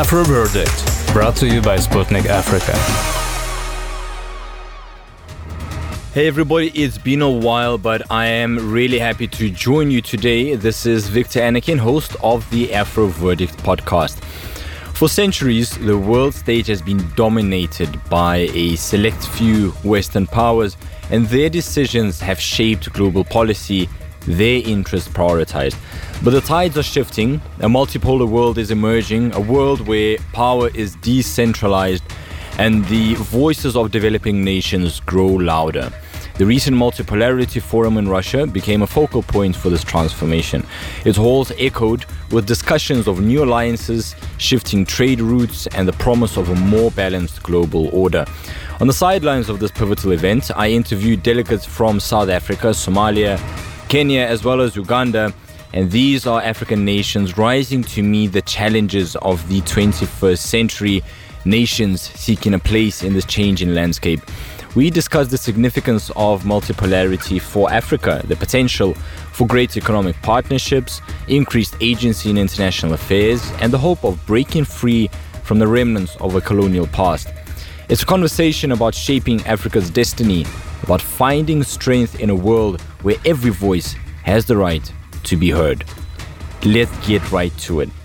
Afro Verdict, brought to you by Sputnik Africa. Hey everybody, it's been a while, but I am really happy to join you today. This is Victor Anakin, host of the Afro Verdict podcast. For centuries, the world stage has been dominated by a select few Western powers, and their decisions have shaped global policy, their interests prioritized. But the tides are shifting, a multipolar world is emerging, a world where power is decentralized and the voices of developing nations grow louder. The recent Multipolarity Forum in Russia became a focal point for this transformation. Its halls echoed with discussions of new alliances, shifting trade routes, and the promise of a more balanced global order. On the sidelines of this pivotal event, I interviewed delegates from South Africa, Somalia, Kenya, as well as Uganda, and these are African nations rising to meet the challenges of the 21st century, nations seeking a place in this changing landscape. We discussed the significance of multipolarity for Africa, the potential for great economic partnerships, increased agency in international affairs, and the hope of breaking free from the remnants of a colonial past. It's a conversation about shaping Africa's destiny, about finding strength in a world where every voice has the right to be heard. Let's get right to it.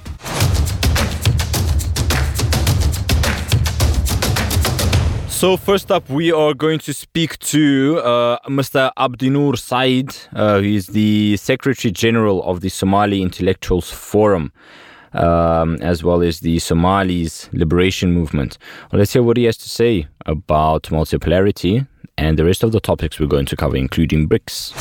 So first up, we are going to speak to Mr. Abdinoor Said, who is the Secretary General of the Somali Intellectuals Forum, as well as the Somalis Liberation Movement. Well, let's hear what he has to say about multipolarity and the rest of the topics we're going to cover, including BRICS.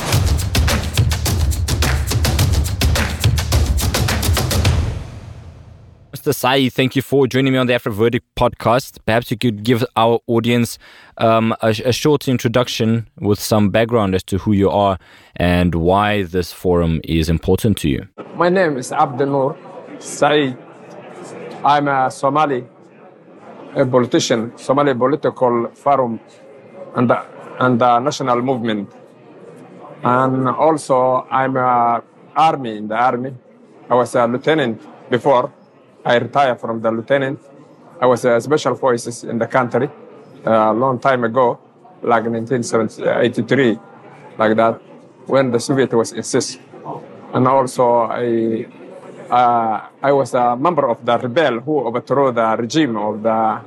Mr. Said, thank you for joining me on the Afro Verdict podcast. Perhaps you could give our audience a short introduction with some background as to who you are and why this forum is important to you. My name is Abdinoor Said. I'm a Somali politician, Somali Political Forum and the National Movement. And also I'm in the army. I was a lieutenant before. I retired from the lieutenant. I was a special forces in the country a long time ago, like 1983, like that, when the Soviet was insist. And also I was a member of the rebel who overthrew the regime of the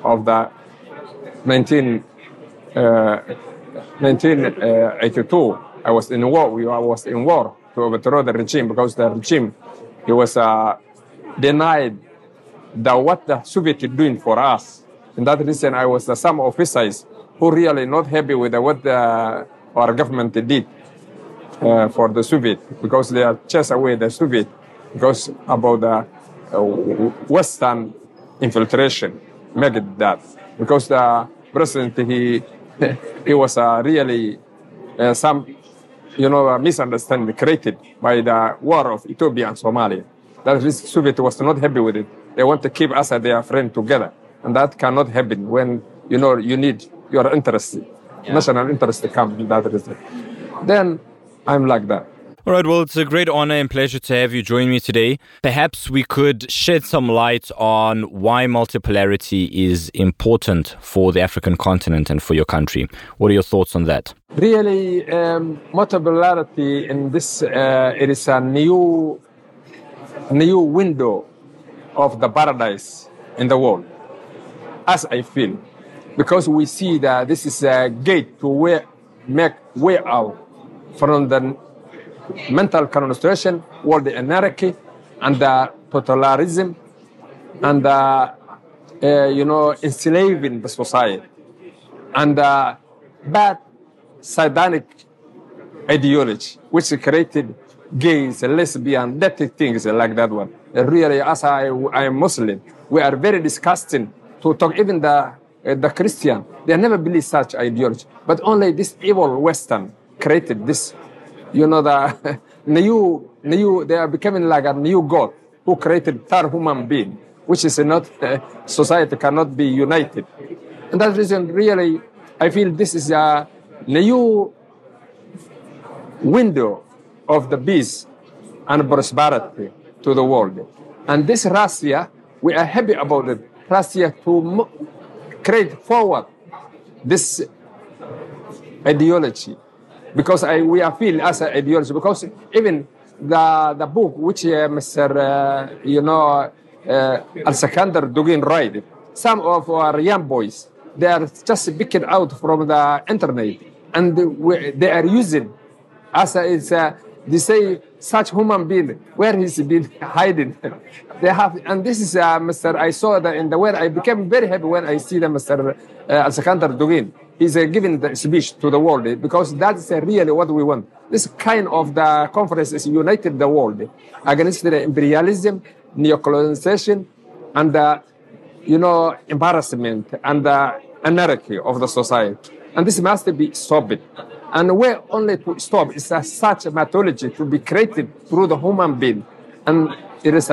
1982. I was in war. I was in war to overthrow the regime because the regime, it was denied what the Soviet is doing for us. In that reason, I was some officers who really not happy with what our government did for the Soviet, because they are chased away the Soviet because about the Western infiltration, make it that. Because the president, he was really some, misunderstanding created by the war of Ethiopia and Somalia. That is, Soviet was not happy with it. They want to keep us and their friend together. And that cannot happen when, you need your interest, national interest to come in that reason. Then I'm like that. All right, well, it's a great honor and pleasure to have you join me today. Perhaps we could shed some light on why multipolarity is important for the African continent and for your country. What are your thoughts on that? Really, multipolarity in this, it is a new window of the paradise in the world, as I feel, because we see that this is a gate to make way out from the mental concentration, world anarchy, and the totalitarianism, and enslaving the society, and the bad satanic ideology, which created gays, lesbian, dirty things like that one. Really, as I am Muslim, we are very disgusting to talk. Even the Christian, they never believe such ideology. But only this evil Western created this. The new, they are becoming like a new God who created third human being, which is not, society cannot be united. And that reason, really, I feel this is a new window of the peace and prosperity to the world. And this Russia, we are happy about it. Russia to create forward this ideology, because we are feel as an ideology, because even the book which Mr. Al-Sakandar Dugin write, some of our young boys, they are just picked out from the internet, and they are using they say such human being where he's been hiding. They have, and this is Mr. I saw that in the way I became very happy when I see the Mr. Al-Sakandar Dugin. He's giving the speech to the world, because that's really what we want. This kind of the conference is united the world against the imperialism, neocolonization, and the embarrassment and the anarchy of the society. And this must be stopped. And where only to stop is such a mythology to be created through the human being, and it is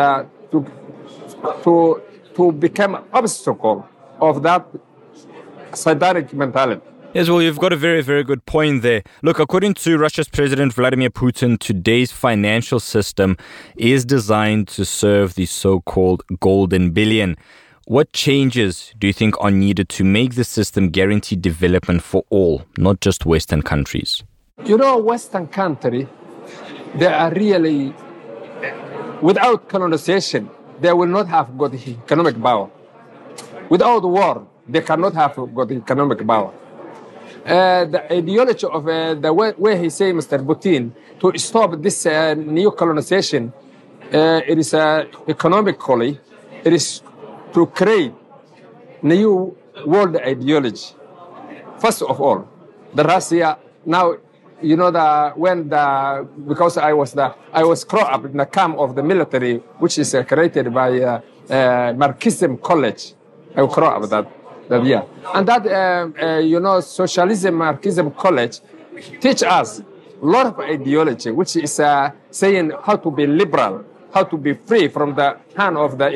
to become an obstacle of that satanic mentality. Yes, well, you've got a very, very good point there. Look, according to Russia's President Vladimir Putin, today's financial system is designed to serve the so-called golden billion. What changes do you think are needed to make the system guarantee development for all, not just Western countries? Western countries, they are really, without colonization, they will not have got economic power. Without war, they cannot have got economic power. The ideology of the way he say, Mr. Putin, to stop this new colonization, it is economically, it is to create new world ideology. First of all, the Russia now, because I was brought up in the camp of the military, which is created by Marxism College. I was brought up that year, and that socialism Marxism College teach us a lot of ideology, which is saying how to be liberal, how to be free from the hand of the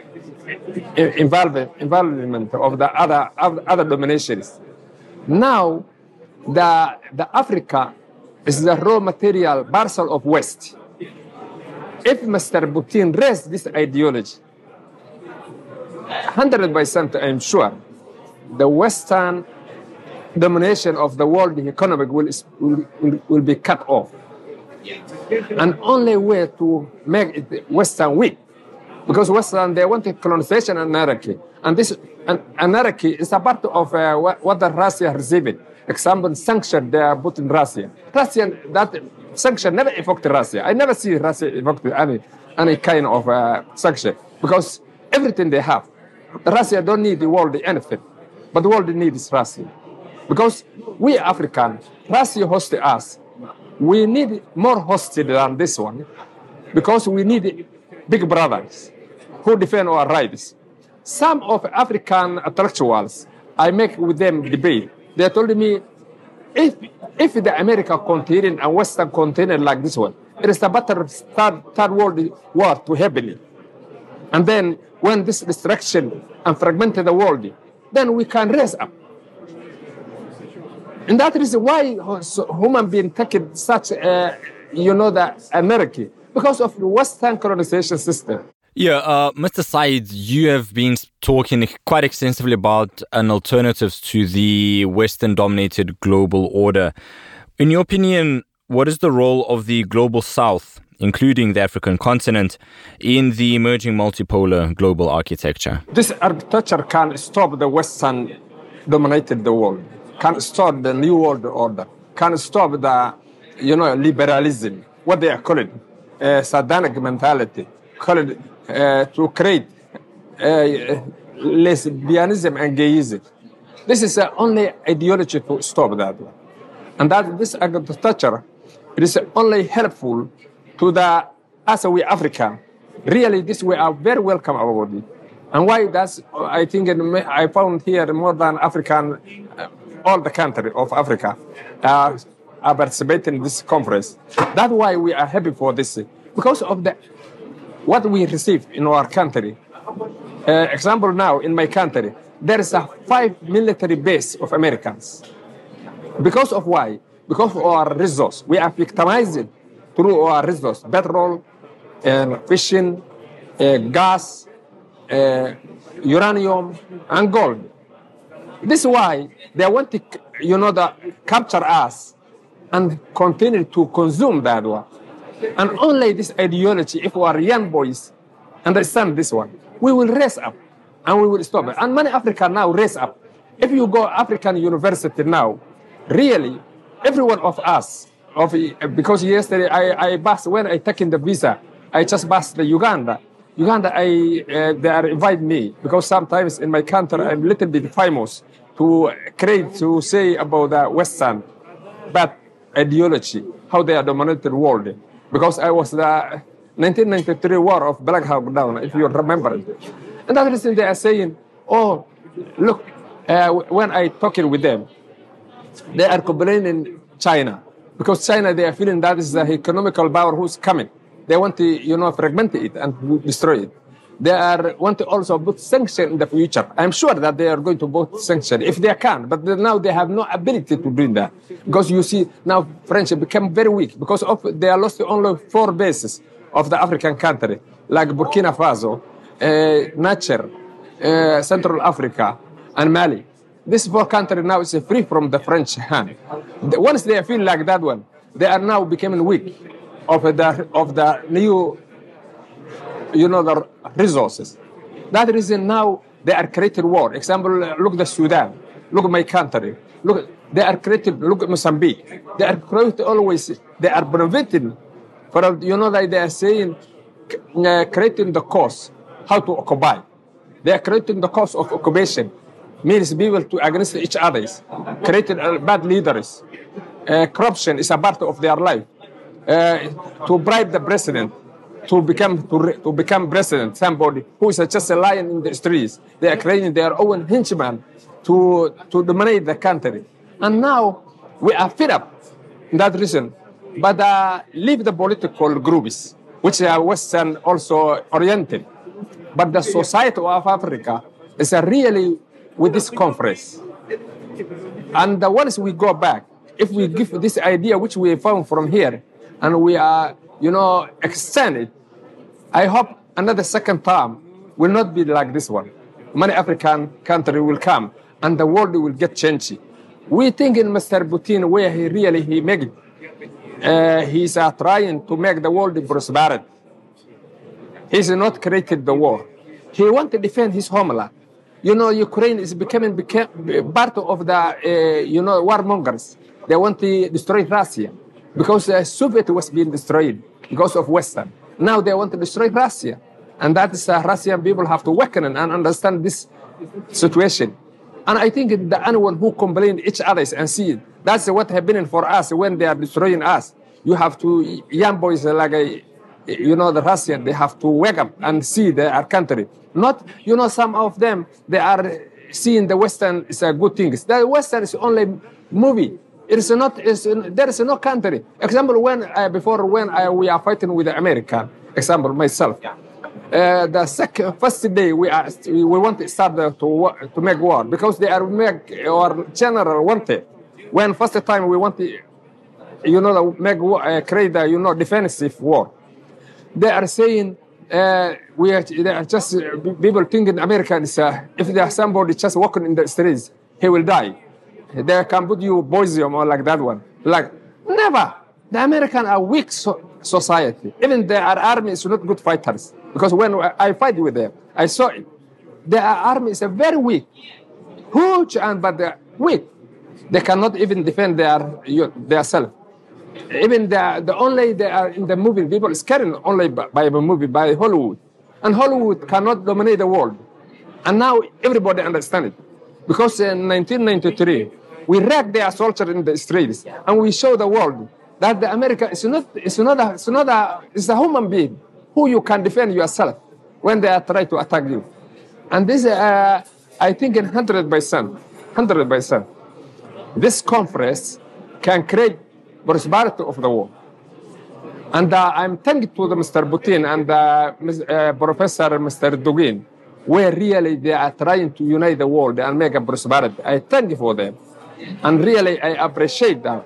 involvement of the other dominations. Now, the Africa is the raw material parcel of West. If Mr. Putin raised this ideology, 100% I'm sure the Western domination of the world economy will be cut off. And only way to make it Western weak, because Western, they want colonization and anarchy. And this anarchy is a part of what the Russia received. Example, sanction they are put in Russia. That sanction never affected Russia. I never see Russia affected any kind of sanction, because everything they have. Russia don't need the world anything, but the world needs Russia. Because we African, Russia hosts us. We need more hosted than this one, because we need big brothers who defend our rights. Some of African intellectuals, I make with them debate. They told me, if the American continent and Western continent like this one, it is a better third world war to heavily. And then when this destruction and fragmented the world, then we can raise up. And that is why human being taking such, the anarchy, because of the Western colonization system. Yeah, Mr. Said, you have been talking quite extensively about an alternative to the Western-dominated global order. In your opinion, what is the role of the global South, including the African continent, in the emerging multipolar global architecture? This architecture can stop the Western-dominated the world, can stop the New World Order, can stop the, liberalism, what they are calling satanic mentality, call it to create lesbianism and gayism. This is the only ideology to stop that one. And that this architecture, it is only helpful to as we African. Really, this we are very welcome about it. And why that's, I think I found here more than African, all the countries of Africa are participating in this conference. That's why we are happy for this, because of what we receive in our country. Example now, in my country, there is 5 military base of Americans. Because of why? Because of our resource. We are victimized through our resource, petrol, fishing, gas, uranium, and gold. This is why they want to, capture us and continue to consume that one. And only this ideology, if we are young boys, understand this one, we will raise up and we will stop it. And many Africans now raise up. If you go African university now, really, every one of us, because yesterday I passed, when I taken the visa, I just passed the Uganda. Uganda, they are invite me because sometimes in my country I'm a little bit famous to say about the Western bad ideology, how they are dominated the world. Because I was the 1993 war of Black Hawk Down, if you remember it. And that reason they are saying, oh, look, when I talking with them, they are complaining China. Because China, they are feeling that is the economical power who's coming. They want to, fragment it and destroy it. They want to also put sanctions in the future. I'm sure that they are going to put sanctions if they can, but now they have no ability to do that. Because you see, now French become very weak because they are lost only 4 bases of the African country, like Burkina Faso, Niger, Central Africa, and Mali. This 4 countries now is free from the French hand. Once they feel like that one, they are now becoming weak of the new, the resources. That reason now they are creating war. Example, look the Sudan, look my country, look they are creating, look Mozambique. They are creating always. They are preventing, that they are saying creating the cause how to occupy. They are creating the cause of occupation. Means people to against each other, creating bad leaders. Corruption is a part of their life. To bribe the president to become president, somebody who is just a lion in the streets. They are creating their own henchmen to dominate the country. And now we are fed up in that reason. But leave the political groups, which are Western also oriented. But the society of Africa is really with this conference. And once we go back, if we give this idea which we found from here, and we are, extend it, I hope another second term will not be like this one. Many African countries will come, and the world will get changed. We think in Mr. Putin, where he make it. He's trying to make the world prosperous. He's not created the war. He wants to defend his homeland. Ukraine is becoming part of the, warmongers. They want to destroy Russia because the Soviet was being destroyed because of Western. Now they want to destroy Russia. And that is Russian people have to awaken and understand this situation. And I think the anyone who complain each other and see it, that's what happening for us when they are destroying us. You have to, young boys like, the Russian, they have to wake up and see their country. Not, some of them, they are seeing the Western is a good thing. The Western is only movie. It is not. There is no country. Example, when we are fighting with the American. Example, myself. The first day we want to start to make war because they are make our general wanted. When first time we want to, make war, create the defensive war. They are saying they are just people thinking American is if there somebody just walking in the streets, he will die. They can put you poison or like that one. Like, never. The Americans are weak society. Even their army is not good fighters. Because when I fight with them, I saw it. Their army is very weak. Huge, but they're weak. They cannot even defend their self. Even the only they are in the movie, people is carried only by the movie, by Hollywood. And Hollywood cannot dominate the world. And now everybody understands it. Because in 1993, we wrecked their soldiers in the streets, and we show the world that the America is a human being who you can defend yourself when they are trying to attack you. And this, I think, 100%, this conference can create prosperity of the world. And I'm thankful to Mr. Putin and Professor Mr. Dugin, where really they are trying to unite the world and make a prosperity. I thank you for them. And really, I appreciate that.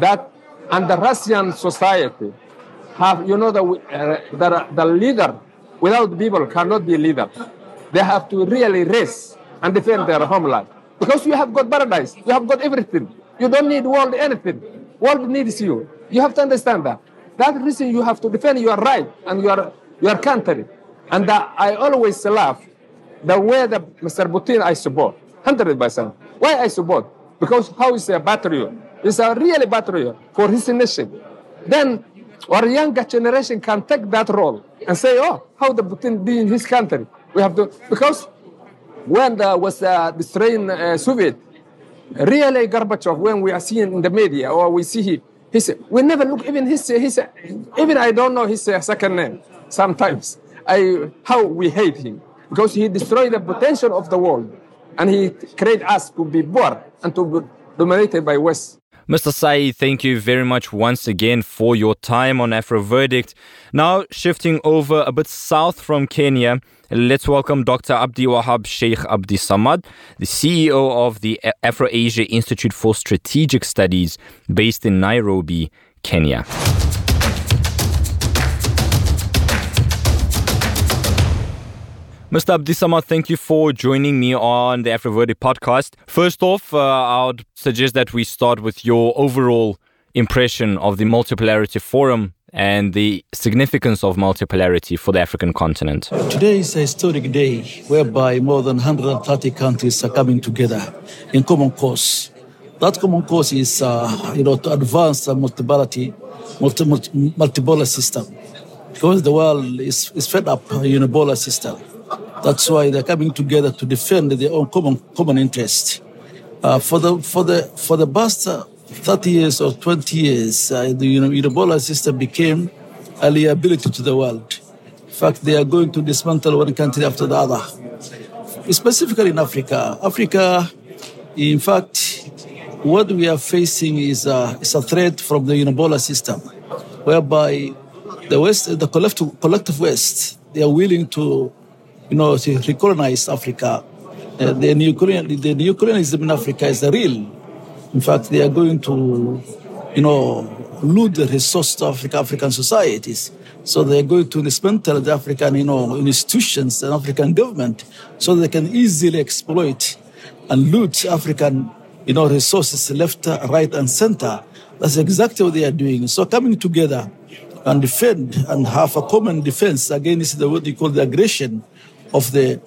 And the Russian society have, the leader without people cannot be leader. They have to really raise and defend their homeland. Because you have got paradise, you have got everything. You don't need world anything. World needs you. You have to understand that. That's the reason you have to defend your right and your country. And I always laugh the way that Mr. Putin I support, 100%. Why I support? Because how is a patriot? He's a really patriot for his nation. Then our younger generation can take that role and say, oh, how the Putin be in his country? We have to, because when there was destroying Soviet, really Gorbachev, when we are seeing in the media or we see him, he said, we never look even even I don't know his second name sometimes. How we hate him because he destroyed the potential of the world and he created us to be poor and to be dominated by West. Mr. Sai, thank you very much once again for your time on Afro Verdict. Now, shifting over a bit south from Kenya, let's welcome Dr. Abdi Wahab Sheikh Abdi Samad, the CEO of the Afro-Asia Institute for Strategic Studies based in Nairobi, Kenya. Mr. Abdi Samad, thank you for joining me on the Afro Verdict podcast. First off, I would suggest that we start with your overall impression of the Multipolarity Forum and the significance of multipolarity for the African continent. Today is a historic day whereby more than 130 countries are coming together in common cause. That common cause is, to advance the multipolar system, because the world is fed up unipolar system. That's why they're coming together to defend their own common interest. For the past 30 years or 20 years, the unipolar system became a liability to the world. In fact, they are going to dismantle one country after the other. Specifically in Africa. Africa, in fact, what we are facing is a threat from the unipolar system, whereby the West, the collective West, they are willing to recolonize Africa. The neocolonialism in Africa is real. In fact, they are going to, loot the resources of African societies. So they are going to dismantle the African, institutions and African government, so they can easily exploit and loot African, resources left, right, and center. That's exactly what they are doing. So coming together and defend and have a common defense against what you call the aggression of the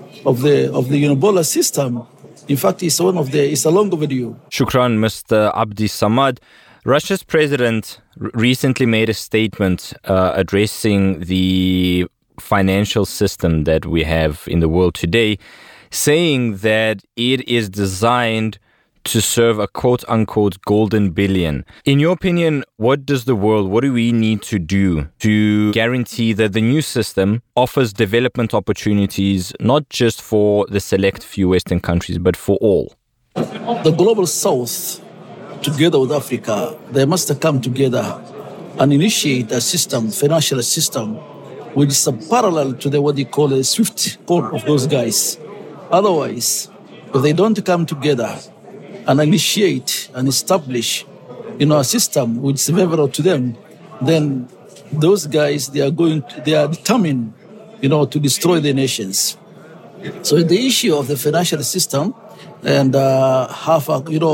unipolar system, in fact, it's a long overdue. Shukran, Mr. Abdi Samad. Russia's president recently made a statement addressing the financial system that we have in the world today, saying that it is designed to serve a quote-unquote golden billion. In your opinion, what do we need to do to guarantee that the new system offers development opportunities not just for the select few Western countries, but for all? The global South, together with Africa, they must come together and initiate a system, financial system, which is a parallel to what they call a SWIFT code of those guys. Otherwise, if they don't come together and initiate and establish, a system which is favorable to them, then those guys, they are determined, to destroy the nations. So the issue of the financial system and have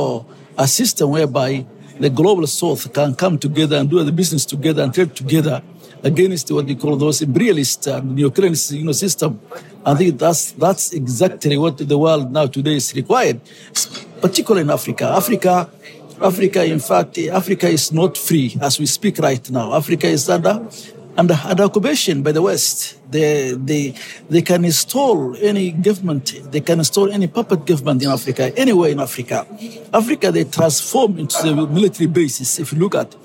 a system whereby the global South can come together and do the business together and trade together against what we call those imperialist neo-colonialist system. I think that's exactly what the world now today is required, particularly in Africa. Africa, in fact, Africa is not free as we speak right now. Africa is under occupation by the West. They can install any government, they can install any puppet government in Africa, anywhere in Africa. Africa, they transform into the military bases. If you look at,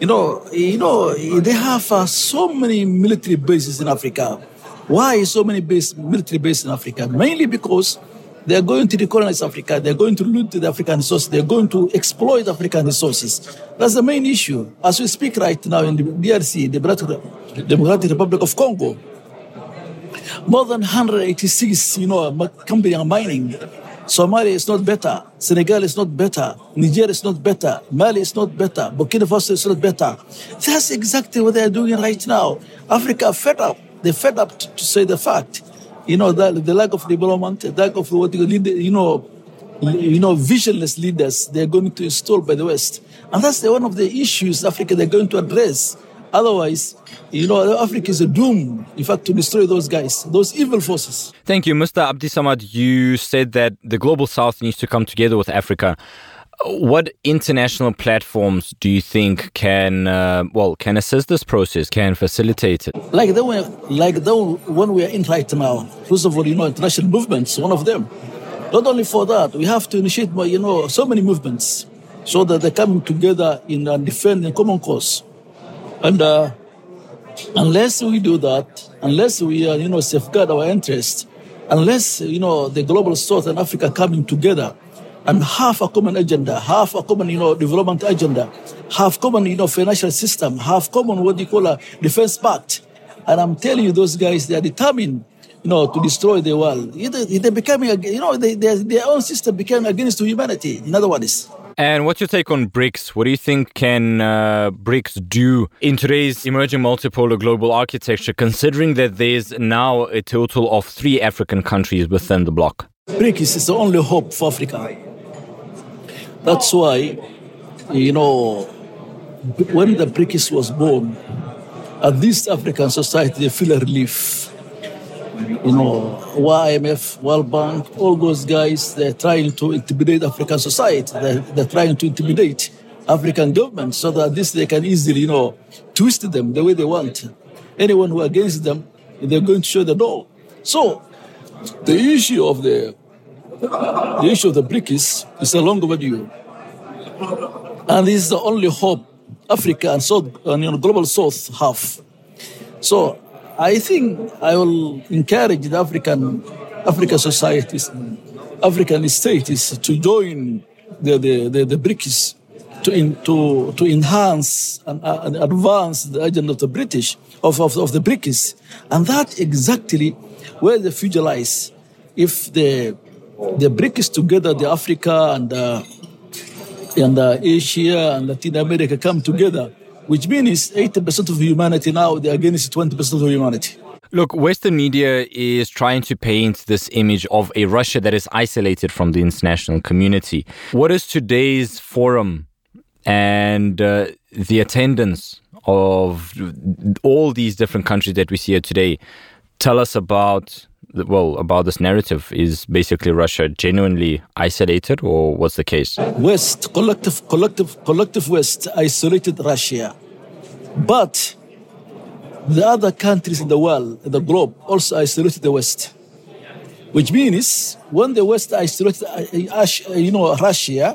they have so many military bases in Africa. Why so many military bases in Africa? Mainly because they are going to decolonize Africa. They are going to loot the African resources. They are going to exploit African resources. That's the main issue. As we speak right now in the DRC, the Democratic Republic of Congo, more than 186, company are mining. Somalia is not better. Senegal is not better. Niger is not better. Mali is not better. Burkina Faso is not better. That's exactly what they are doing right now. Africa fed up. They're fed up to say the fact. The lack of development, the lack of visionless leaders they're going to install by the West. And that's one of the issues Africa they're going to address. Otherwise, Africa is doomed, in fact, to destroy those guys, those evil forces. Thank you. Mr. Abdi Samad, you said that the Global South needs to come together with Africa. What international platforms do you think can assist this process, can facilitate it? Like the one we are in right now. First of all, international movements, one of them. Not only for that, we have to initiate so many movements so that they're coming together in defending common cause. And unless we do that, unless we safeguard our interests, unless the Global South and Africa coming together and have a common agenda, have a common development agenda, have common financial system, have common defense pact, and I'm telling you, those guys, they are determined to destroy the world. They're becoming their own system became against humanity. In other words. And what's your take on BRICS? What do you think can BRICS do in today's emerging multipolar global architecture, considering that there's now a total of 3 African countries within the bloc? BRICS is the only hope for Africa. That's why, when the BRICS was born, at least African society, they feel a relief. IMF, World Bank, all those guys, they're trying to intimidate African society. They're trying to intimidate African governments so that they can easily, twist them the way they want. Anyone who against them, they're going to show the door. So, the issue of the BRICS is a long overdue. And this is the only hope Africa and Global South have. So, I think I will encourage the African societies, African states to join the BRICS to enhance and advance the agenda of the British of the BRICS, and that exactly where the future lies. If the BRICS together, the Africa and Asia and Latin America come together, which means 80% of humanity now, they're against 20% of humanity. Look, Western media is trying to paint this image of a Russia that is isolated from the international community. What is today's forum and the attendance of all these different countries that we see here today tell us about this narrative? Is basically Russia genuinely isolated, or what's the case? West, collective West isolated Russia. But the other countries in the world, in the globe, also isolated the West. Which means when the West isolated Russia,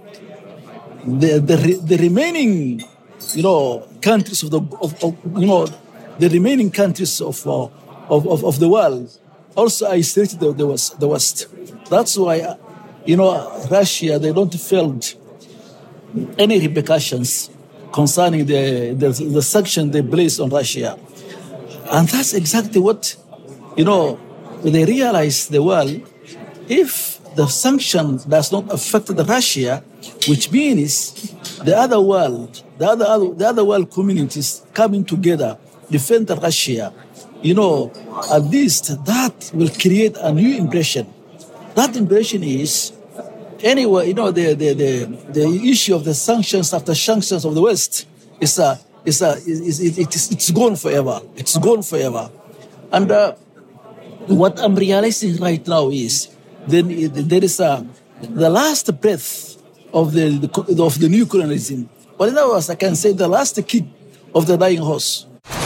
the remaining countries of the remaining countries of the world also isolated the West. That's why, Russia, they don't feel any repercussions concerning the sanction they placed on Russia. And that's exactly what, they realize the world, if the sanction does not affect Russia, which means the other world communities coming together, defend Russia, at least that will create a new impression. That impression is, anyway, the issue of the sanctions after sanctions of the West it's gone forever. It's gone forever. And what I'm realizing right now is there is the last breath of the new colonialism. But in other words, I can say the last kick of the dying horse.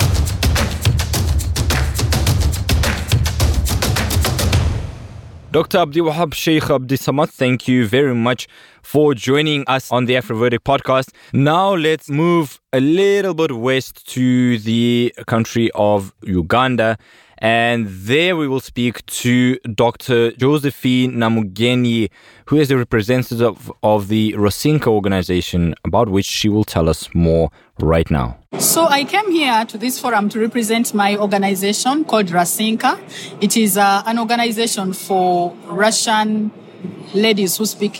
Dr. Abdiwahab Sheikh Abdi Samad, thank you very much for joining us on the Afroverdict podcast. Now let's move a little bit west to the country of Uganda. And there we will speak to Dr. Josephine Namugenyi, who is the representative of the Rasinka organization, about which she will tell us more right now. So I came here to this forum to represent my organization called Rasinka. It is an organization for Russian ladies who speak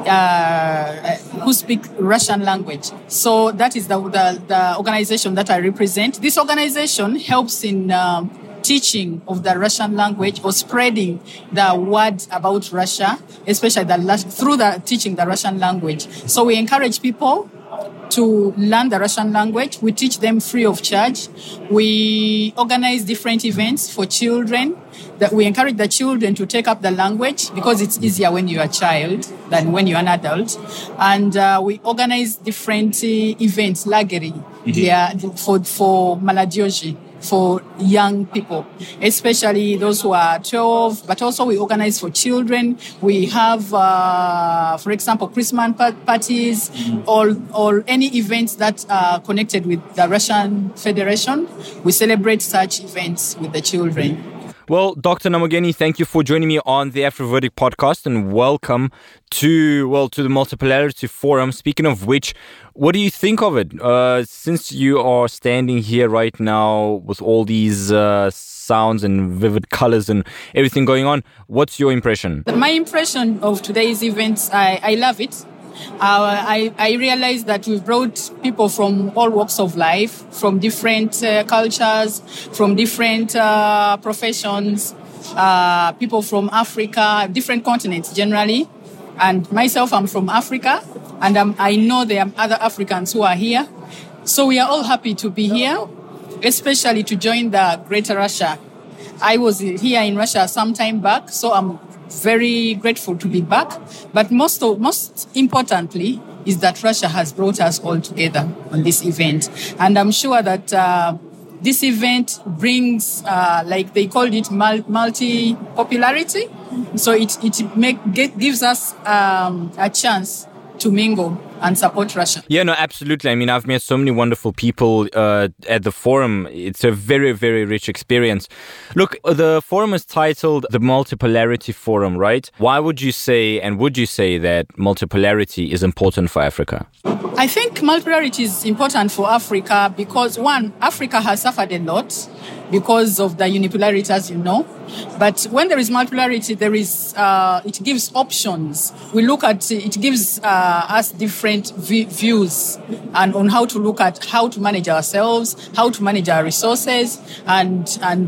Russian language. So that is the organization that I represent. This organization helps in teaching of the Russian language or spreading the word about Russia, especially through the teaching the Russian language. So we encourage people to learn the Russian language. We teach them free of charge. We organize different events for children. That we encourage the children to take up the language because it's easier when you're a child than when you're an adult. And we organize different events, lageri, for Maladioji, for young people, especially those who are 12, but also we organize for children. We have, for example, Christmas parties or any events that are connected with the Russian Federation. We celebrate such events with the children. Well, Dr. Namogeni, thank you for joining me on the Afroverdict podcast and welcome to the Multipolarity Forum. Speaking of which, what do you think of it? Since you are standing here right now with all these sounds and vivid colors and everything going on, what's your impression? My impression of today's events, I love it. I realized that we've brought people from all walks of life, from different cultures, from different professions, people from Africa, different continents generally. And myself, I'm from Africa, and I know there are other Africans who are here. So we are all happy to be here, especially to join the Greater Russia. I was here in Russia some time back, so I'm very grateful to be back. But most importantly is that Russia has brought us all together on this event. And I'm sure that this event brings, like they called it, multi-popularity. So it gives us a chance to mingle and support Russia. Yeah, no, absolutely. I mean, I've met so many wonderful people at the forum. It's a very, very rich experience. Look, the forum is titled the Multipolarity Forum, right? Why would you say that multipolarity is important for Africa? I think multipolarity is important for Africa because, one, Africa has suffered a lot because of the unipolarity, as you know. But when there is multipolarity, it gives options. We look at it gives us different views and on how to look at how to manage ourselves, how to manage our resources, and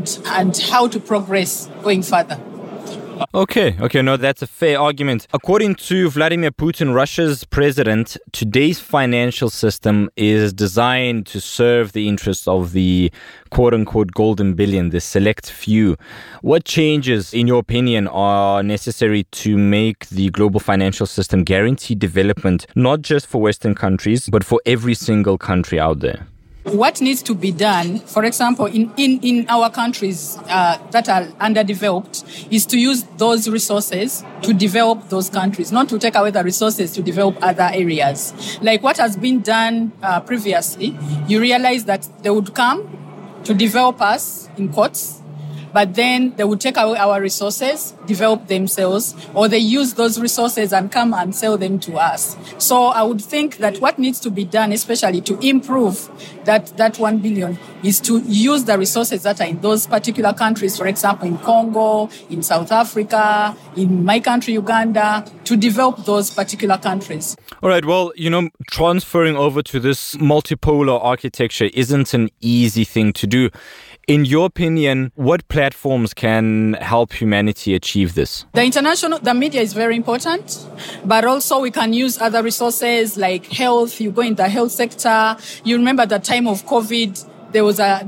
how to progress going further. Okay, no, that's a fair argument. According to Vladimir Putin, Russia's president, today's financial system is designed to serve the interests of the quote-unquote golden billion, the select few. What changes, in your opinion, are necessary to make the global financial system guarantee development, not just for Western countries, but for every single country out there? What needs to be done, for example, in our countries that are underdeveloped, is to use those resources to develop those countries, not to take away the resources to develop other areas. Like what has been done previously, you realize that they would come to develop us in quotes, but then they would take away our resources, develop themselves, or they use those resources and come and sell them to us. So I would think that what needs to be done, especially to improve that 1 billion, is to use the resources that are in those particular countries, for example, in Congo, in South Africa, in my country, Uganda, to develop those particular countries. All right, well, transferring over to this multipolar architecture isn't an easy thing to do. In your opinion, what platforms can help humanity achieve this? The media is very important, but also we can use other resources like health. You go in the health sector. You remember the time of COVID, there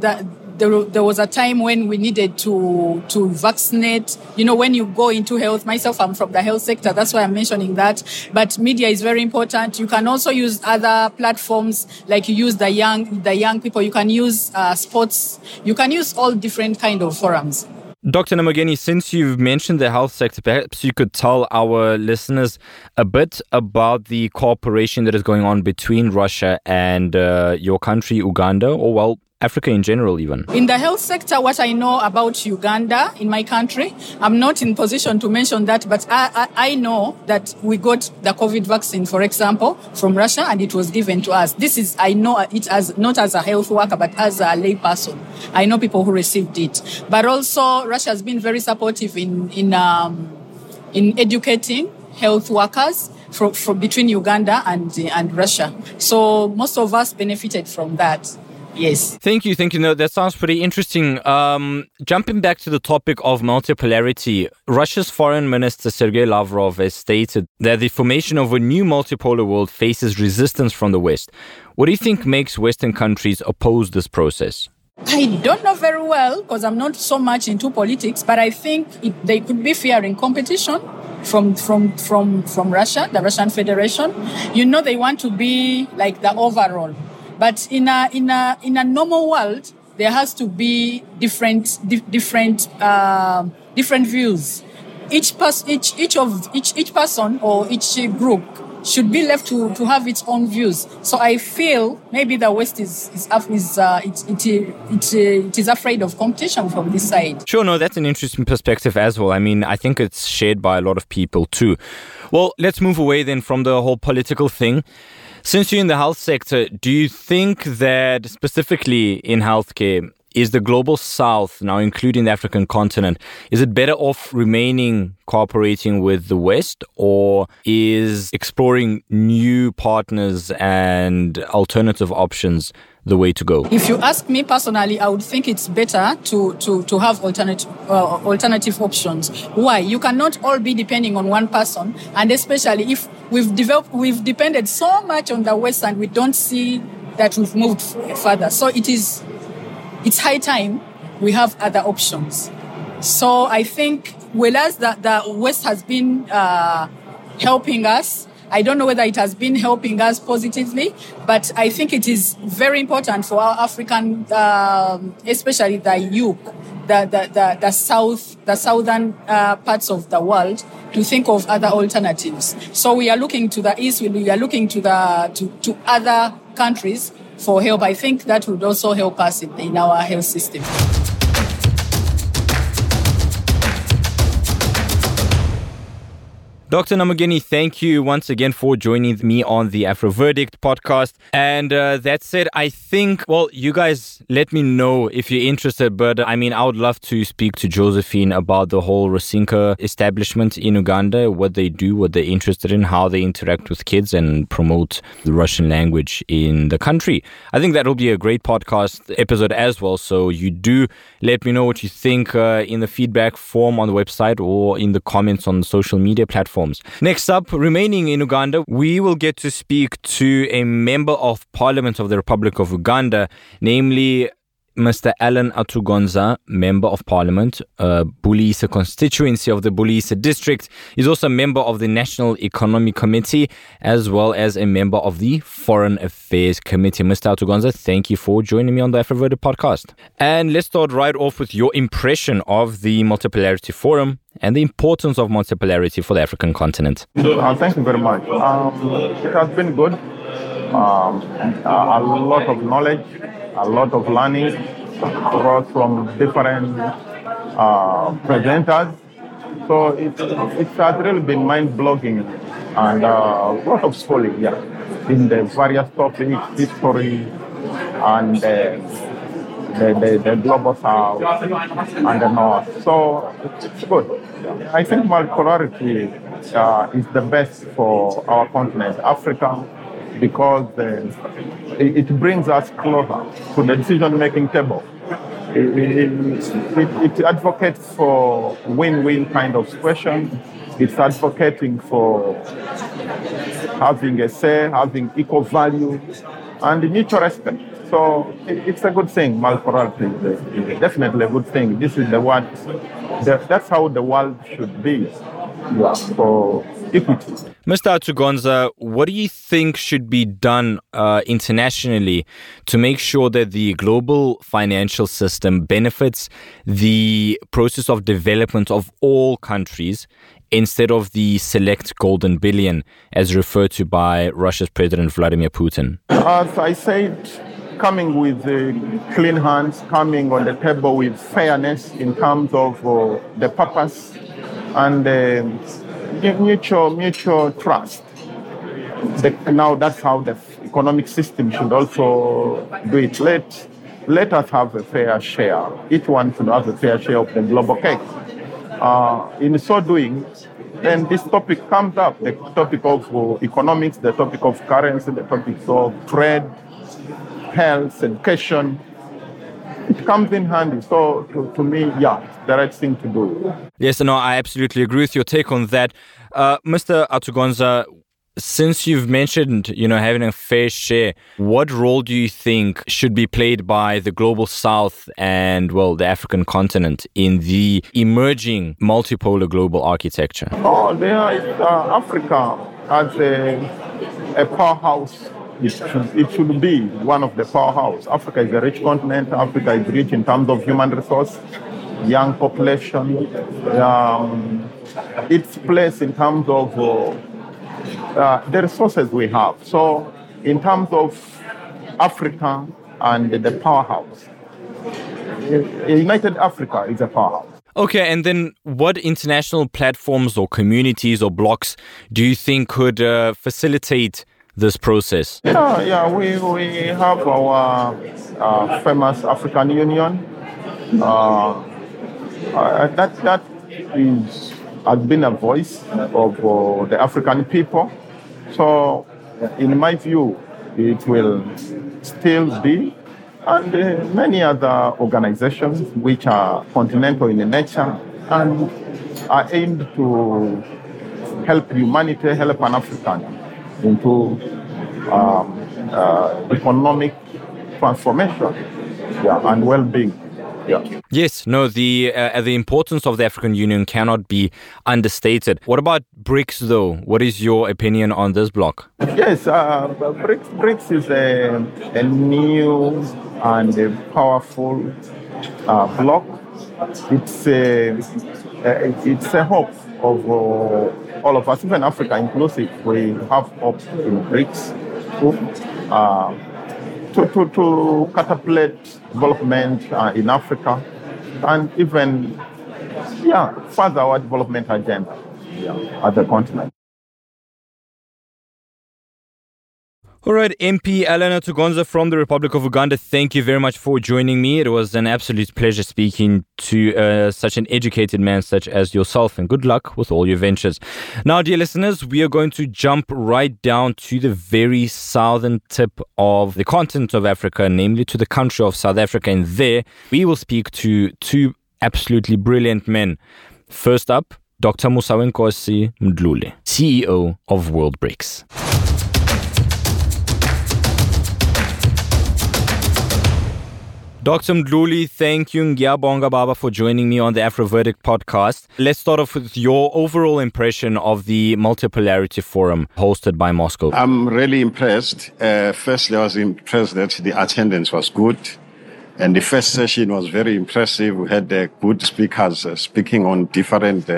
was a time when we needed to vaccinate. When you go into health, myself, I'm from the health sector. That's why I'm mentioning that. But media is very important. You can also use other platforms, like you use the young people. You can use sports. You can use all different kind of forums. Dr. Namogeni, since you've mentioned the health sector, perhaps you could tell our listeners a bit about the cooperation that is going on between Russia and your country, Uganda, or Africa in general even. In the health sector, what I know about Uganda, in my country, I'm not in position to mention that, but I know that we got the COVID vaccine, for example, from Russia, and it was given to us. I know it as not as a health worker, but as a lay person. I know people who received it. But also, Russia has been very supportive in educating health workers from between Uganda and Russia. So most of us benefited from that. Yes. Thank you. No, that sounds pretty interesting. Jumping back to the topic of multipolarity, Russia's Foreign Minister Sergei Lavrov has stated that the formation of a new multipolar world faces resistance from the West. What do you think makes Western countries oppose this process? I don't know very well because I'm not so much into politics, but I think they could be fearing competition from Russia, the Russian Federation. They want to be like the overall. But in a normal world, there has to be different views. Each person or each group should be left to have its own views. So I feel maybe the West is afraid of competition from this side. Sure, no, that's an interesting perspective as well. I mean, I think it's shared by a lot of people too. Well, let's move away then from the whole political thing. Since you're in the health sector, do you think that specifically in healthcare, is the global south, now including the African continent, is it better off remaining cooperating with the West, or is exploring new partners and alternative options the way to go? If you ask me personally, I would think it's better to have alternative options. Why? You cannot all be depending on one person, and especially if we've depended so much on the West and we don't see that we've moved further. So it's high time we have other options. So I think, whereas the West has been helping us, I don't know whether it has been helping us positively, but I think it is very important for our African, especially the youth, the southern parts of the world, to think of other alternatives. So we are looking to the east. We are looking to other countries for help. I think that would also help us in our health system. Dr. Namugeni, thank you once again for joining me on the Afro Verdict podcast. And that said, I think, well, you guys let me know if you're interested. But I mean, I would love to speak to Josephine about the whole Rusinka establishment in Uganda, what they do, what they're interested in, how they interact with kids and promote the Russian language in the country. I think that'll be a great podcast episode as well. So you do let me know what you think in the feedback form on the website or in the comments on the social media platforms. Next up, remaining in Uganda, we will get to speak to a member of Parliament of the Republic of Uganda, namely Mr. Alan Atugonza, Member of Parliament, Bulisa constituency of the Bulisa district. He's also a member of the National Economic Committee, as well as a member of the Foreign Affairs Committee. Mr. Atugonza, thank you for joining me on the Afro Verdict podcast. And let's start right off with your impression of the Multipolarity Forum and the importance of multipolarity for the African continent. Thank you very much. It has been good. A lot of knowledge, a lot of learning brought from different presenters. So it has really been mind-blowing and a lot of schooling, in the various topics, history, and the global south and the north. So it's good. I think multipolarity is the best for our continent, Africa, because it brings us closer to the decision-making table. It advocates for win-win kind of situation. It's advocating for having a say, having equal value, and mutual respect. So it's a good thing. Multipolarity is definitely a good thing. This is that's how the world should be for equity. Mr. Atugonza, what do you think should be done internationally to make sure that the global financial system benefits the process of development of all countries instead of the select golden billion as referred to by Russia's President Vladimir Putin? As I said, coming with clean hands, coming on the table with fairness in terms of the purpose and mutual trust. Now that's how the economic system should also do it. Let us have a fair share. Each one should have a fair share of the global cake. In so doing, then this topic comes up, the topic of economics, the topic of currency, the topic of trade, health, education. It comes in handy. So to me, yeah, it's the right thing to do. Yes, no, I absolutely agree with your take on that. Mr. Atugonza, since you've mentioned, having a fair share, what role do you think should be played by the global south and, the African continent in the emerging multipolar global architecture? Oh, there is Africa as a powerhouse. It should be one of the powerhouse. Africa is a rich continent. Africa is rich in terms of human resource, young population, its place in terms of the resources we have. So in terms of Africa and the powerhouse, United Africa is a powerhouse. Okay, and then what international platforms or communities or blocks do you think could facilitate this process? We have our famous African Union. That has been a voice of the African people. So, in my view, it will still be, and many other organizations which are continental in nature and are aimed to help humanity, help an African into economic transformation and well-being. Yeah. Yes, no, the importance of the African Union cannot be understated. What about BRICS, though? What is your opinion on this bloc? Yes, BRICS is a new and a powerful bloc. It's a hope of all of us, even Africa inclusive. We have hope in BRICS to catapult development in Africa and even further our development agenda at the continent. All right, MP Alan Atugonza from the Republic of Uganda, thank you very much for joining me. It was an absolute pleasure speaking to such an educated man such as yourself, and good luck with all your ventures. Now, dear listeners, we are going to jump right down to the very southern tip of the continent of Africa, namely to the country of South Africa, and there we will speak to two absolutely brilliant men. First up, Dr. Musawenkosi Mdluli, CEO of World BRICS. Dr. Mdluli, thank you, Ngiyabonga Baba, for joining me on the Afro Verdict podcast. Let's start off with your overall impression of the Multipolarity Forum hosted by Moscow. I'm really impressed. Firstly, I was impressed that the attendance was good. And the first session was very impressive. We had good speakers speaking on different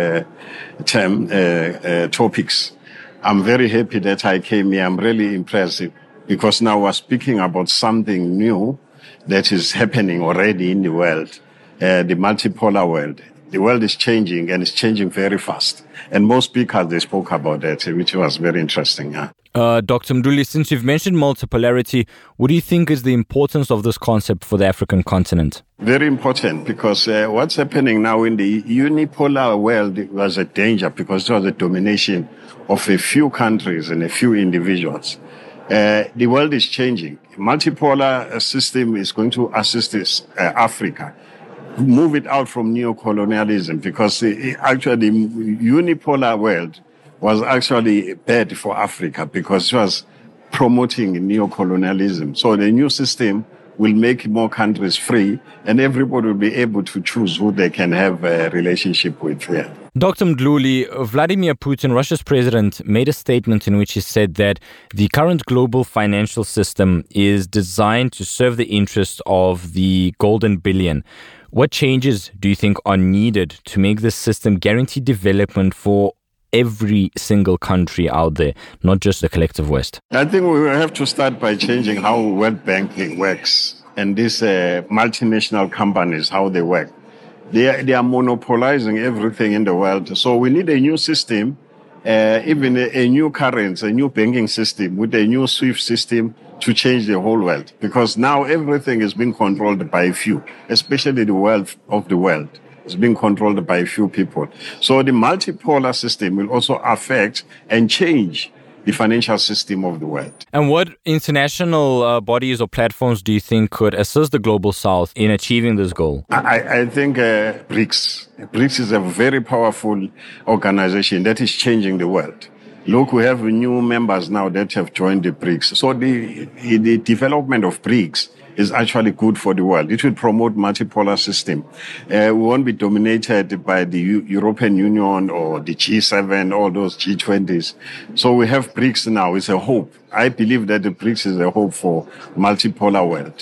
topics. I'm very happy that I came here. I'm really impressed because now we're speaking about something new that is happening already in the world, the multipolar world. The world is changing, and it's changing very fast. And most speakers, they spoke about that, which was very interesting. Yeah. Dr. Mdluli, since you've mentioned multipolarity, what do you think is the importance of this concept for the African continent? Very important, because what's happening now in the unipolar world was a danger because it was a domination of a few countries and a few individuals. The world is changing. Multipolar system is going to assist Africa, move it out from neocolonialism, because actually the unipolar world was actually bad for Africa because it was promoting neocolonialism. So the new system will make more countries free, and everybody will be able to choose who they can have a relationship with. Yeah. Dr. Mdluli, Vladimir Putin, Russia's president, made a statement in which he said that the current global financial system is designed to serve the interests of the golden billion. What changes do you think are needed to make this system guarantee development for every single country out there, not just the collective West? I think we will have to start by changing how World Banking works and these multinational companies, how they work. They are monopolizing everything in the world. So we need a new system, even a new currency, a new banking system with a new SWIFT system to change the whole world. Because now everything is being controlled by a few, especially the wealth of the world. It's being controlled by a few people. So the multipolar system will also affect and change the financial system of the world. And what international bodies or platforms do you think could assist the Global South in achieving this goal? I think BRICS. BRICS is a very powerful organization that is changing the world. Look, we have new members now that have joined the BRICS. So the development of BRICS is actually good for the world. It will promote multipolar system. We won't be dominated by the European Union or the G7, all those G20s. So we have BRICS now. It's a hope. I believe that the BRICS is a hope for multipolar world.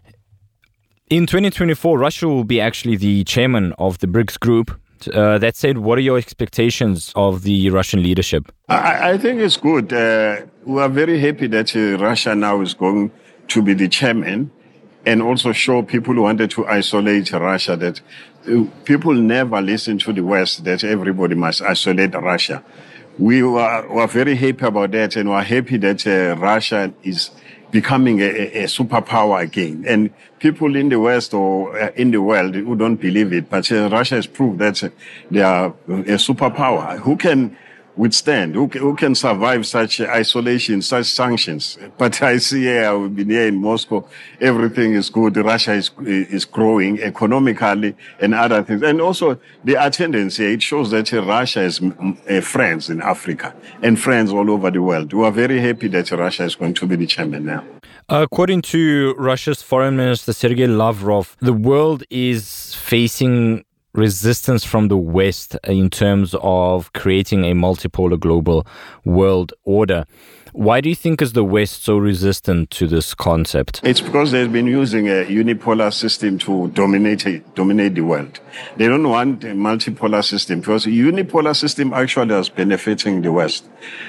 In 2024, Russia will be actually the chairman of the BRICS group. That said, what are your expectations of the Russian leadership? I think it's good. We are very happy that Russia now is going to be the chairman, and also show people who wanted to isolate Russia that people never listen to the West, that everybody must isolate Russia. We were very happy about that, and we're happy that Russia is becoming a superpower again. And people in the West or in the world who don't believe it, but Russia has proved that they are a superpower. Who can withstand, who can survive such isolation, such sanctions? But I see here, I've been here in Moscow, everything is good. Russia is growing economically and other things. And also the attendance here, it shows that Russia is friends in Africa and friends all over the world. We are very happy that Russia is going to be the chairman now. According to Russia's Foreign Minister Sergei Lavrov, the world is facing resistance from the West in terms of creating a multipolar global world order. Why do you think is the West so resistant to this concept? It's because they've been using a unipolar system to dominate the world. They don't want a multipolar system because a unipolar system actually is benefiting the West.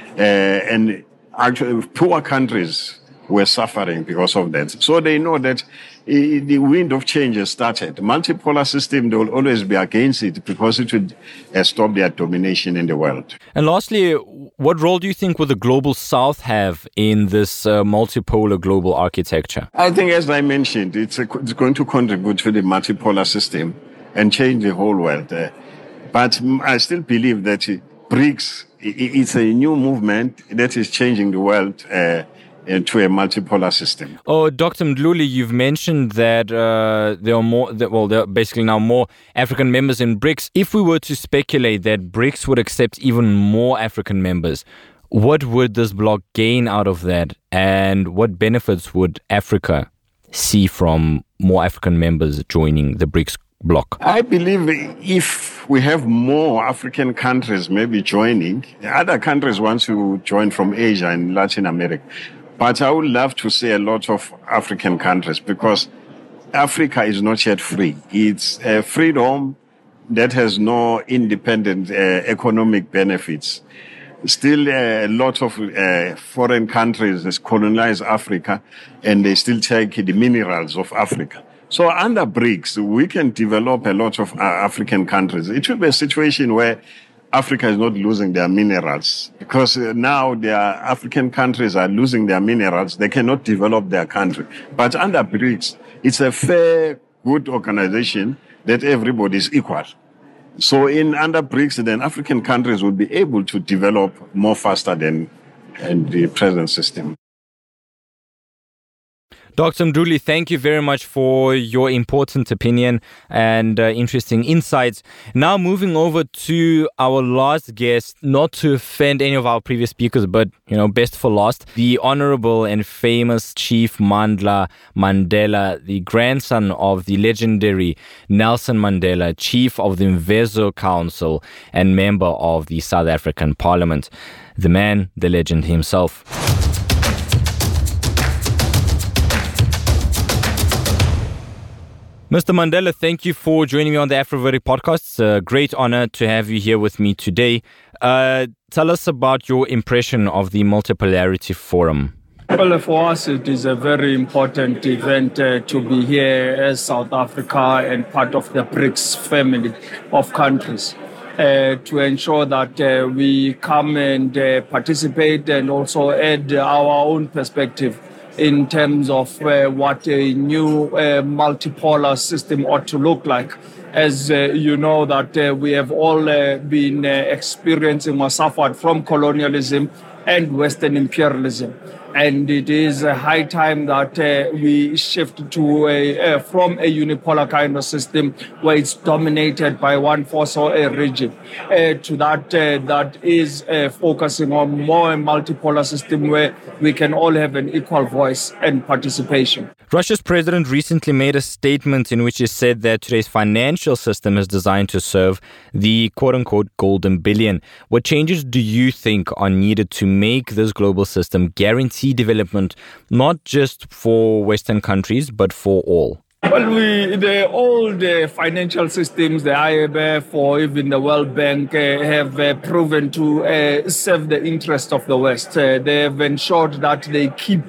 And actually poor countries were suffering because of that. So they know that the wind of change has started. Multipolar system, they will always be against it because it would stop their domination in the world. And lastly, what role do you think will the Global South have in this multipolar global architecture? I think, as I mentioned, it's going to contribute to the multipolar system and change the whole world. But I still believe that BRICS is a new movement that is changing the world into a multipolar system. Oh, Dr. Mdluli, you've mentioned that there are basically now more African members in BRICS. If we were to speculate that BRICS would accept even more African members, what would this bloc gain out of that? And what benefits would Africa see from more African members joining the BRICS bloc? I believe if we have more African countries maybe joining, other countries want to join from Asia and Latin America. But I would love to see a lot of African countries because Africa is not yet free. It's a freedom that has no independent economic benefits. Still, a lot of foreign countries colonize Africa and they still take the minerals of Africa. So under BRICS, we can develop a lot of African countries. It will be a situation where Africa is not losing their minerals because now their African countries are losing their minerals. They cannot develop their country. But under BRICS, it's a fair, good organization that everybody is equal. So under BRICS, then African countries will be able to develop more faster than in the present system. Dr. Mdluli, thank you very much for your important opinion and interesting insights. Now moving over to our last guest, not to offend any of our previous speakers, but, best for last, the Honorable and famous Chief Mandla Mandela, the grandson of the legendary Nelson Mandela, Chief of the Mvezo Council and member of the South African Parliament. The man, the legend himself. Mr. Mandela, thank you for joining me on the Afroverdict podcast. It's a great honor to have you here with me today. Tell us about your impression of the Multipolarity Forum. Well, for us, it is a very important event to be here as South Africa and part of the BRICS family of countries to ensure that we come and participate and also add our own perspective in terms of what a new multipolar system ought to look like. As you know that we have all been experiencing or suffered from colonialism and Western imperialism. And it is a high time that we shift to from a unipolar kind of system where it's dominated by one force or a region to that is focusing on more a multipolar system where we can all have an equal voice and participation. Russia's president recently made a statement in which he said that today's financial system is designed to serve the quote-unquote golden billion. What changes do you think are needed to make this global system guarantee development, not just for Western countries, but for all? Well, the old financial systems, the IMF or even the World Bank, have proven to serve the interest of the West. They have ensured that they keep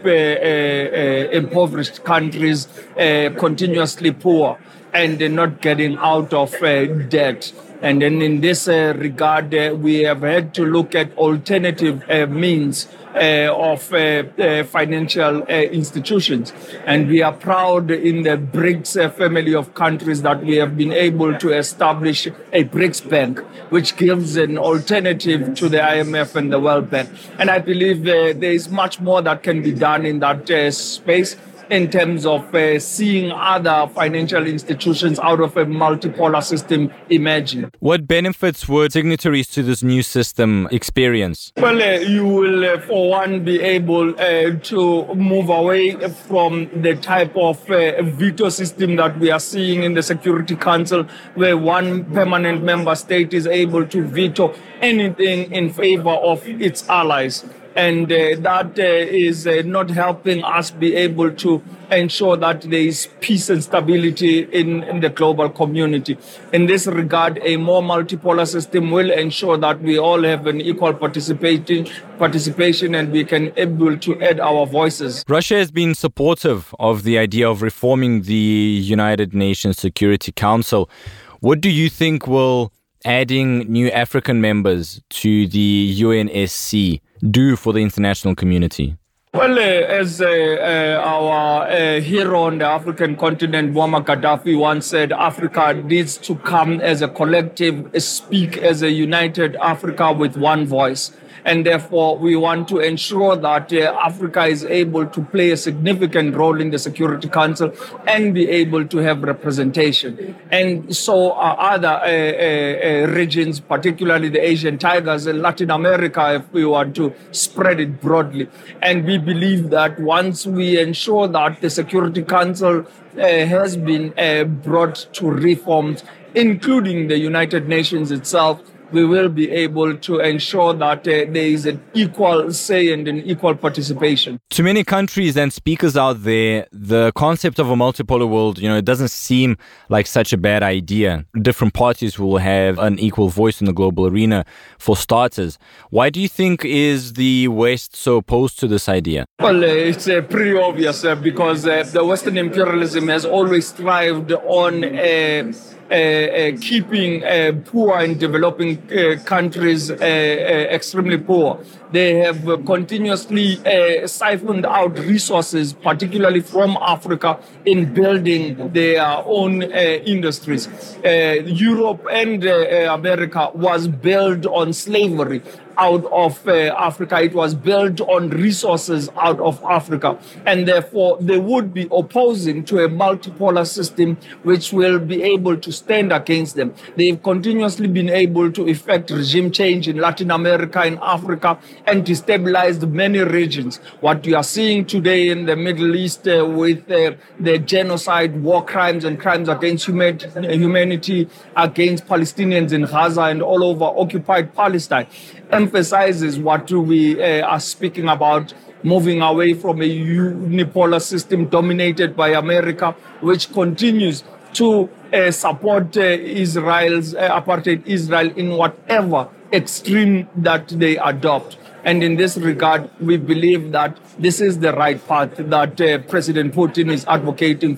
impoverished countries continuously poor and not getting out of debt. And then in this regard, we have had to look at alternative means of financial institutions. And we are proud in the BRICS family of countries that we have been able to establish a BRICS Bank, which gives an alternative to the IMF and the World Bank. And I believe there is much more that can be done in that space, in terms of seeing other financial institutions out of a multipolar system emerging. What benefits would signatories to this new system experience? Well, you will, for one, be able to move away from the type of veto system that we are seeing in the Security Council, where one permanent member state is able to veto anything in favor of its allies. And that is not helping us be able to ensure that there is peace and stability in the global community. In this regard, a more multipolar system will ensure that we all have an equal participation and we can able to add our voices. Russia has been supportive of the idea of reforming the United Nations Security Council. What do you think will adding new African members to the UNSC do for the international community? Well, as our hero on the African continent, Muammar Gaddafi, once said, Africa needs to come as a collective, speak as a united Africa with one voice. And therefore, we want to ensure that Africa is able to play a significant role in the Security Council and be able to have representation. And so other regions, particularly the Asian tigers in Latin America, if we want to spread it broadly. And we believe that once we ensure that the Security Council has been brought to reforms, including the United Nations itself, we will be able to ensure that there is an equal say and an equal participation. To many countries and speakers out there, the concept of a multipolar world, it doesn't seem like such a bad idea. Different parties will have an equal voice in the global arena, for starters. Why do you think is the West so opposed to this idea? Well, it's pretty obvious because the Western imperialism has always thrived on keeping poor and developing countries extremely poor. They have continuously siphoned out resources, particularly from Africa, in building their own industries. Europe and America was built on slavery out of Africa. It was built on resources out of Africa. And therefore, they would be opposing to a multipolar system which will be able to stand against them. They've continuously been able to effect regime change in Latin America and Africa and destabilized many regions. What you are seeing today in the Middle East with the genocide, war crimes and crimes against humanity against Palestinians in Gaza and all over occupied Palestine emphasizes what we are speaking about, moving away from a unipolar system dominated by America, which continues to support Israel's apartheid Israel in whatever extreme that they adopt. And in this regard, we believe that this is the right path that President Putin is advocating for,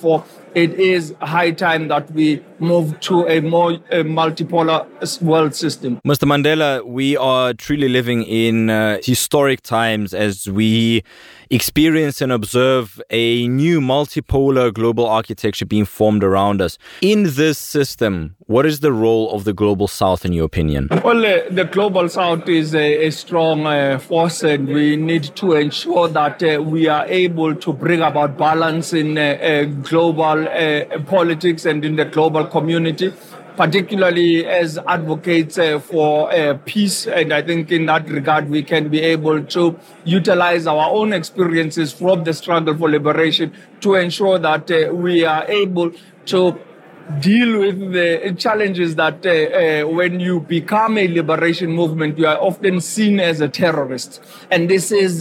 it is high time that we move to a more multipolar world system. Mr. Mandela, we are truly living in historic times as we experience and observe a new multipolar global architecture being formed around us. In this system, what is the role of the Global South in your opinion? Well, the Global South is a strong force, and we need to ensure that we are able to bring about balance in global politics and in the global community, particularly as advocates for peace. And I think in that regard, we can be able to utilize our own experiences from the struggle for liberation to ensure that we are able to deal with the challenges that when you become a liberation movement, you are often seen as a terrorist. And this is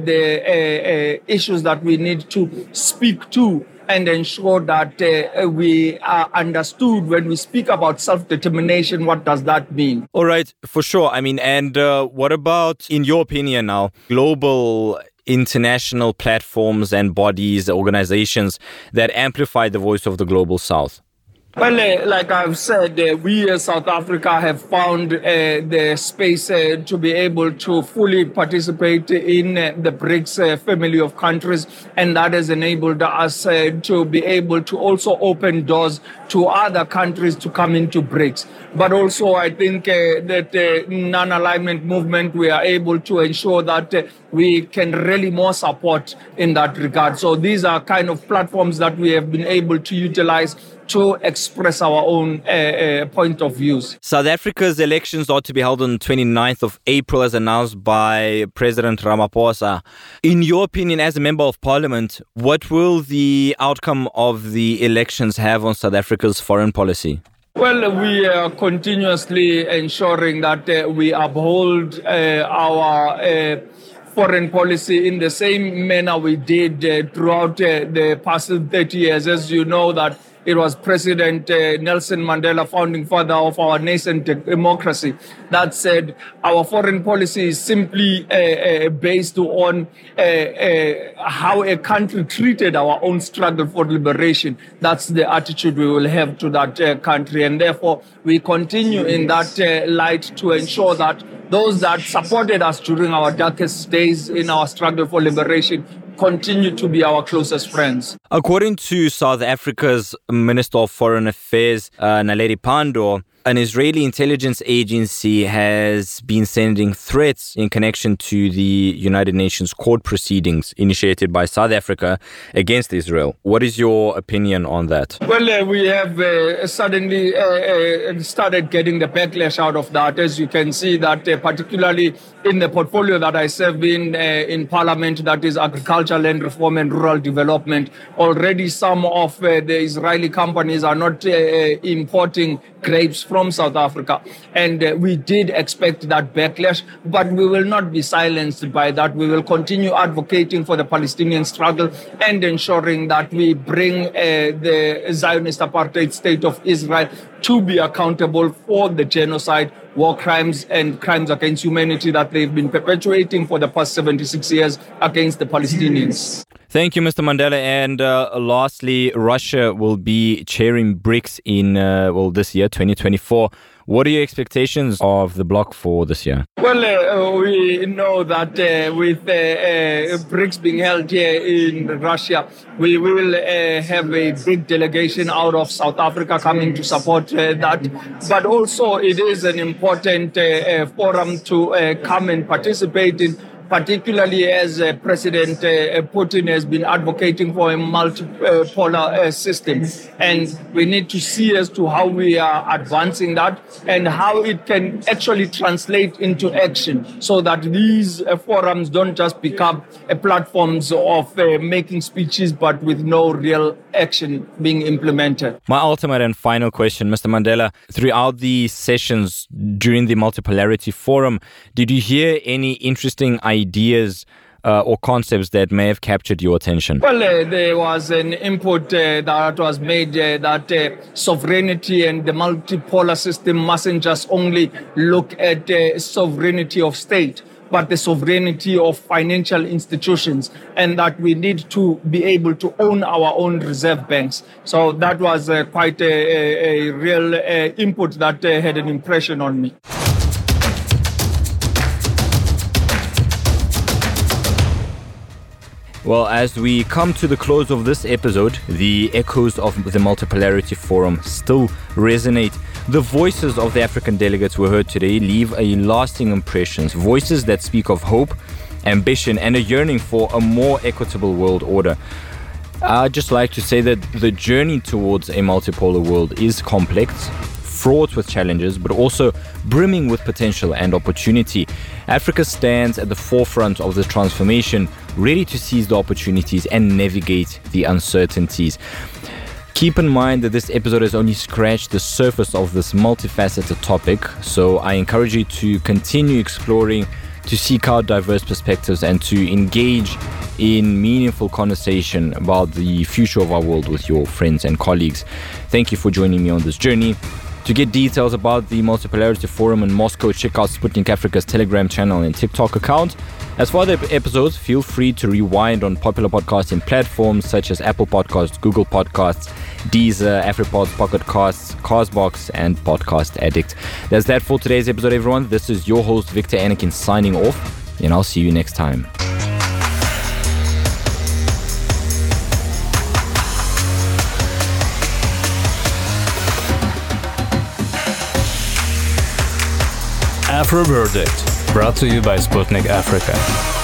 the issues that we need to speak to and ensure that we are understood when we speak about self-determination. What does that mean? All right, for sure. I mean, and what about, in your opinion now, global international platforms and bodies, organizations that amplify the voice of the Global South? Well, like I've said, we as South Africa have found the space to be able to fully participate in the BRICS family of countries, and that has enabled us to be able to also open doors to other countries to come into BRICS. But also, I think that the non-alignment movement, we are able to ensure that we can really more support in that regard. So these are kind of platforms that we have been able to utilize to express our own point of views. South Africa's elections are to be held on 29th of April as announced by President Ramaphosa. In your opinion, as a member of parliament, what will the outcome of the elections have on South Africa's foreign policy? Well, we are continuously ensuring that we uphold our foreign policy in the same manner we did throughout the past 30 years. As you know, that it was President Nelson Mandela, founding father of our nascent democracy, that said our foreign policy is simply based on how a country treated our own struggle for liberation. That's the attitude we will have to that country. And therefore, we continue in that light to ensure that those that supported us during our darkest days in our struggle for liberation continue to be our closest friends. According to South Africa's Minister of Foreign Affairs, Naledi Pandor, an Israeli intelligence agency has been sending threats in connection to the United Nations court proceedings initiated by South Africa against Israel. What is your opinion on that? Well, we have suddenly started getting the backlash out of that. As you can see, that particularly in the portfolio that I serve in Parliament, that is agriculture, land reform and rural development, already some of the Israeli companies are not importing grapes from South Africa. And we did expect that backlash, but we will not be silenced by that. We will continue advocating for the Palestinian struggle and ensuring that we bring the Zionist apartheid state of Israel to be accountable for the genocide, war crimes and crimes against humanity that they've been perpetuating for the past 76 years against the Palestinians. Thank you, Mr. Mandela. And lastly, Russia will be chairing BRICS in, this year, 2024. What are your expectations of the bloc for this year? Well, we know that with BRICS being held here in Russia, we will have a big delegation out of South Africa coming to support that. But also it is an important forum to come and participate in, particularly as President Putin has been advocating for a multipolar system. And we need to see as to how we are advancing that and how it can actually translate into action so that these forums don't just become platforms of making speeches but with no real action being implemented. My ultimate and final question, Mr. Mandela, throughout the sessions during the Multipolarity Forum, did you hear any interesting ideas or concepts that may have captured your attention? Well, there was an input that was made that sovereignty and the multipolar system mustn't just only look at sovereignty of state, but the sovereignty of financial institutions, and that we need to be able to own our own reserve banks. So that was quite a real input that had an impression on me. Well, as we come to the close of this episode, the echoes of the Multipolarity Forum still resonate. The voices of the African delegates we heard today leave a lasting impression. Voices that speak of hope, ambition, and a yearning for a more equitable world order. I'd just like to say that the journey towards a multipolar world is complex, fraught with challenges, but also brimming with potential and opportunity. Africa stands at the forefront of this transformation, ready to seize the opportunities and navigate the uncertainties. Keep in mind that this episode has only scratched the surface of this multifaceted topic, so I encourage you to continue exploring, to seek out diverse perspectives, and to engage in meaningful conversation about the future of our world with your friends and colleagues. Thank you for joining me on this journey. To get details about the Multipolarity Forum in Moscow, check out Sputnik Africa's Telegram channel and TikTok account. As for other episodes, feel free to rewind on popular podcasting platforms such as Apple Podcasts, Google Podcasts, Deezer, AfriPods, Pocket Casts, Castbox, and Podcast Addict. That's that for today's episode, everyone. This is your host, Victor Anakin, signing off, and I'll see you next time. Afro Verdict, brought to you by Sputnik Africa.